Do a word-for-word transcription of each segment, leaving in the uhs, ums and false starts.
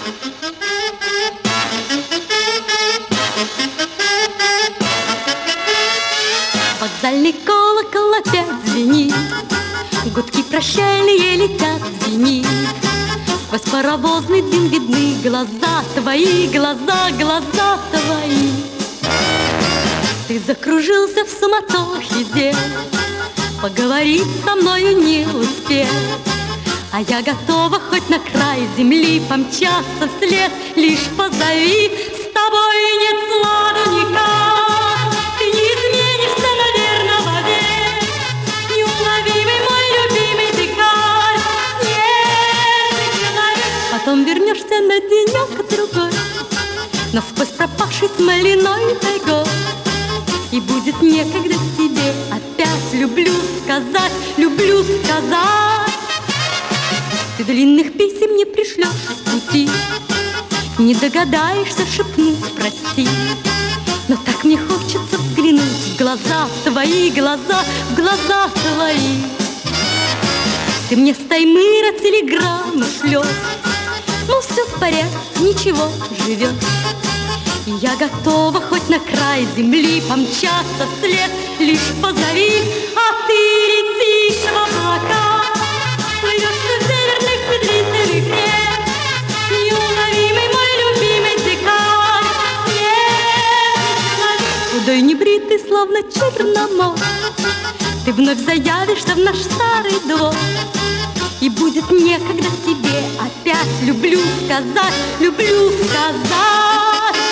Вокзальный колокол опять звенит, гудки прощальные летят в зенит. Сквозь паровозный дым видны глаза твои, глаза, глаза твои. Ты закружился в суматохе дел, поговорить со мною не успел. А я готова хоть на край земли помчаться вслед. Лишь позови, с тобой нет сладу никак. Ты не изменишься, наверное, вовек. Неуловимый мой любимый дикарь, нежный человек. Потом вернешься на денек-другой, насквозь пропавший смоляной тайгой. И будет некогда тебе опять люблю сказать, люблю сказать. Ты длинных писем не пришлешь с пути, не догадаешься шепнуть прости. Но так мне хочется взглянуть в глаза твои, глаза, в глаза твои. Ты мне с Таймыра телеграмму шлешь, ну все в порядке, ничего, живет. И я готова хоть на край земли помчаться вслед. Лишь позови, а ты летишь в облака, плывешь в северных медлительных рек. Неуловимый мой любимый дикарь, нежный человек. Худой небритый, словно черномор, ты вновь заявишься в наш старый двор. И будет некогда тебе опять люблю сказать, люблю сказать.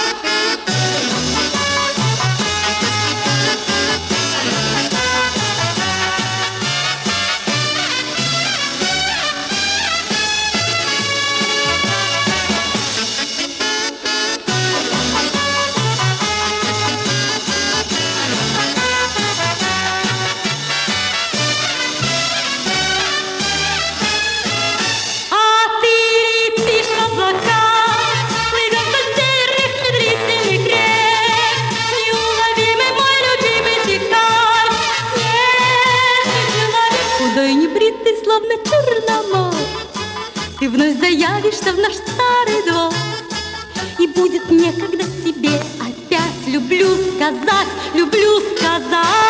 Худой небритый, словно черномор, ты вновь заявишься в наш старый двор. И будет некогда тебе опять люблю сказать, люблю сказать.